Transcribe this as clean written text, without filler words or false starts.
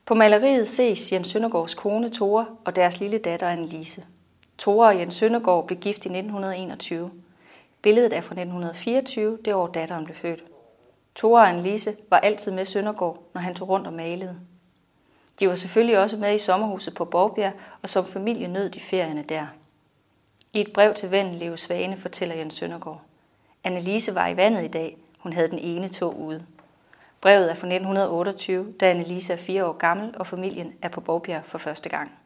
På maleriet ses Jens Søndergaards kone Tore og deres lille datter Annelise. Tore og Jens Søndergaard blev gift i 1921. Billedet er fra 1924, det år datteren blev født. Tore og Annelise var altid med Søndergaard, når han tog rundt og malede. De var selvfølgelig også med i sommerhuset på Bovbjerg, og som familie nød de ferierne der. I et brev til vennen Leo Svane fortæller Jens Søndergaard: Annelise var i vandet i dag. Hun havde den ene tå ude. Brevet er fra 1928, da Annelise er 4 år gammel, og familien er på Bovbjerg for første gang.